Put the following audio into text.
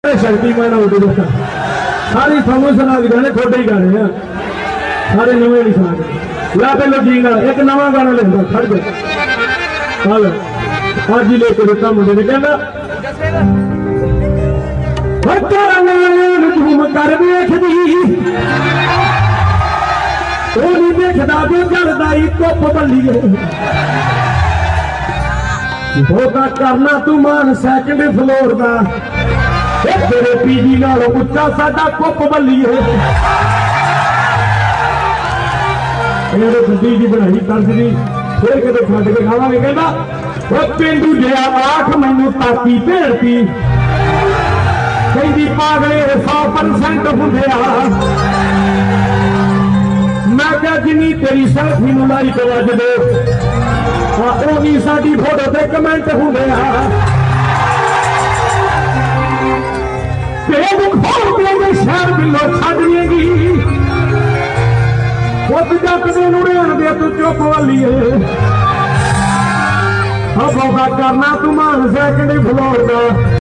शक्ति मैं सारी समझ सुना के गाने थोड़े ही गाने हैं सारे नवे नहीं सुना के ला पहले जी गाना एक नवा गाना लेंदा खड़ गया चल आज ही लेके देता मुझे ने कहना झूम कर देखदी ओ नहीं देखदा जो करदा ई धुप बल्लीए धोखा करना तू मान सैकंड फ्लोर दा तेरे पीजी नालों उच्चा साडा कुप बल्लीए गड्डी की बनाई तर्ज दी फिर कदे छड्ड के खावांगे कहंदा ओ पेंडू जिहा आख मैनू ताकी भेड़ती कहंदी पागले 100% हुंदे आ मैं क्या जिन्नी तेरी सेल्फी नूं लाइक वजदे ओही साडी फोटो ते कमेंट हुंदे आ शहर बिलो छड़ देगी खुद जगते रहन दे तू चुप वालीए करना तू मान सैकंड फ्लोर का